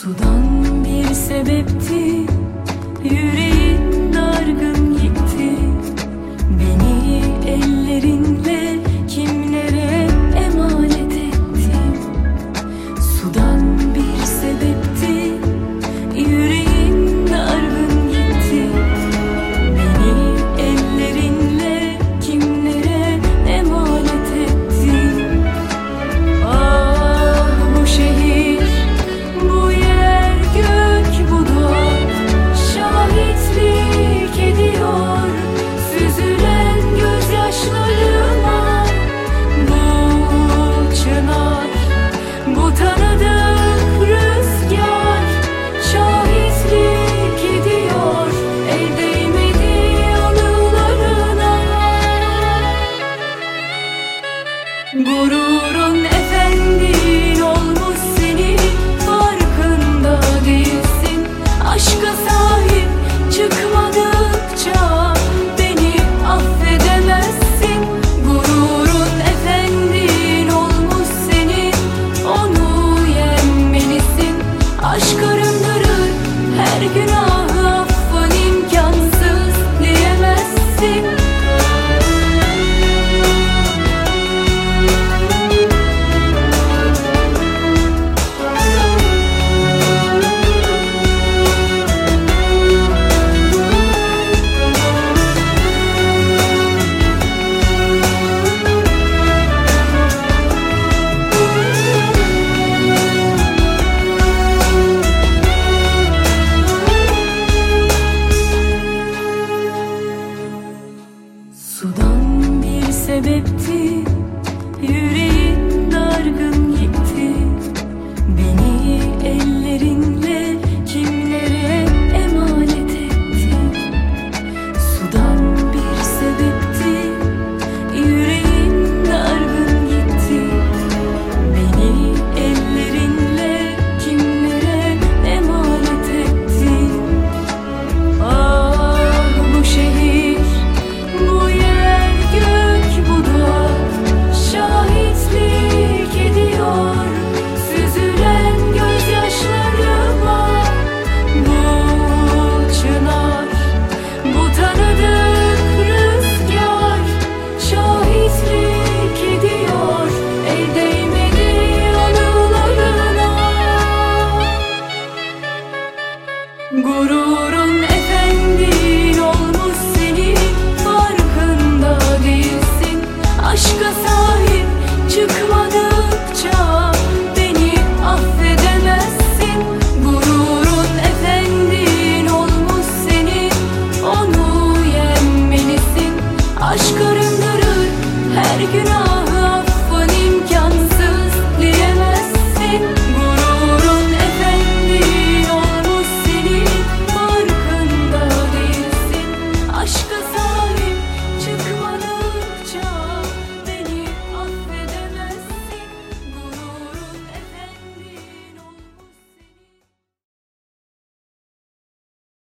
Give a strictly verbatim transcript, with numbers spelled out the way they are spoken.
Sudan bir sebepti, yüreğin dargın gitti. Beni ellerinle kimlere emanet ettin? Sudan bir sebepti, yüreğin dargın gitti. Beni ellerinle kimlere emanet ettin? Ah bu şehir, bu yer, gök, bu doğa şahitlik ediyor süzülen gözyaşlarıma. Bu çınar, bu tanıdık rüzgar şahitlik ediyor el değmedi anılarına. Gururun efendin olmuş senin, farkında değilsin. Aşka sahip çıkmadıkça beni affedemezsin. Gururun efendin olmuş senin, onu yenmelisin. Aşk arındırır her günahı, affın imkansız diyemezsin. Sudan bir sebepti, yüreğin dargın gitti. Beni ellerinle